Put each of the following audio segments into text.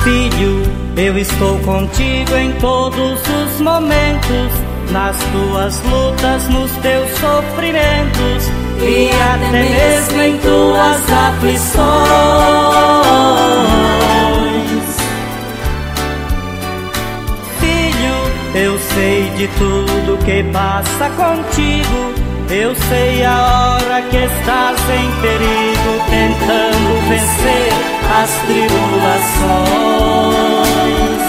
Filho, eu estou contigo em todos os momentos, nas tuas lutas, nos teus sofrimentos e até mesmo em tuas aflições. Filho, eu sei de tudo que passa contigo, eu sei a hora que estás em perigo, tentando vencer as tribulações.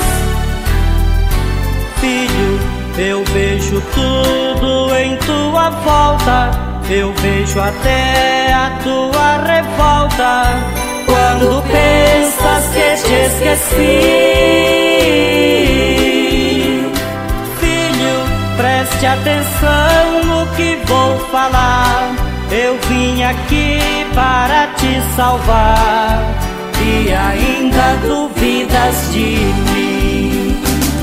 Filho, eu vejo tudo em tua volta, eu vejo até a tua revolta, quando pensas que te esqueci. Filho, preste atenção no que vou falar, eu vim aqui para te salvar e ainda duvidas de mim.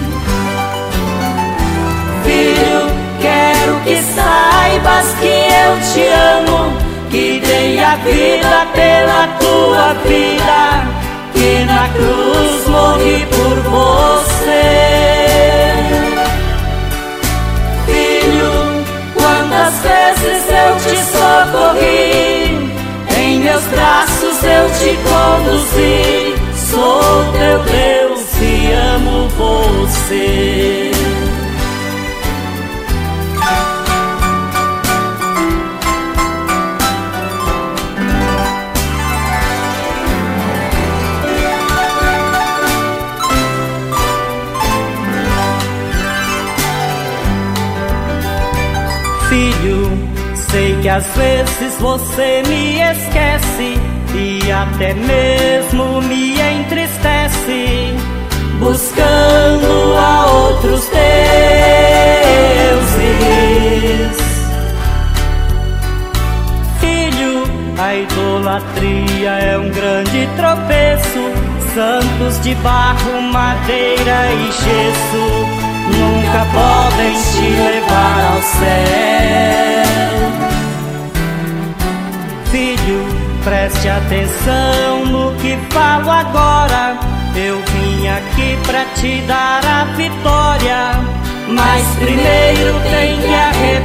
Filho, quero que saibas que eu te amo, que dei a vida pela tua vida, que na cruz morri por você. Filho, quantas vezes eu te socorri, em meus braços eu te conduzi, sou teu Deus e amo você. Filho, sei que às vezes você me esquece e até mesmo me entristece, buscando a outros deuses. Filho, a idolatria é um grande tropeço, santos de barro, madeira e gesso nunca podem te levar ao céu. Filho, preste atenção no que falo agora, eu vim aqui pra te dar a vitória, mas primeiro tem que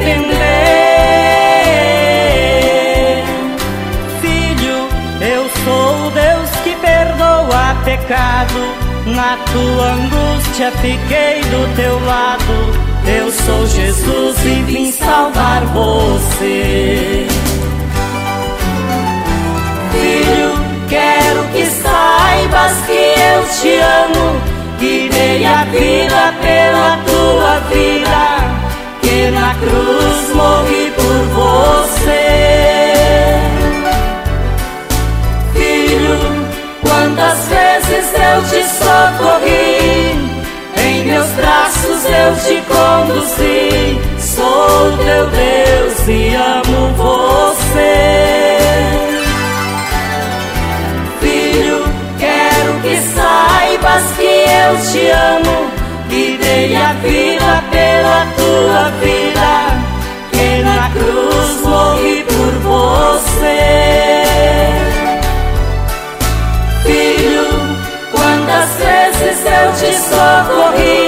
arrepender. Filho, eu sou o Deus que perdoa pecado, na tua angústia fiquei do teu lado, eu sou Jesus e vim salvar você. Filho, quero que saibas que eu te amo, que dei a vida pela tua vida, que na cruz morri por você. Filho, quantas vezes eu te socorri, em meus braços eu te conduzi, sou teu Deus e amo você. Filho, quero que saibas que eu te amo, que dei a vida pela tua vida, que na cruz morri por você. Filho, quantas vezes eu te socorri,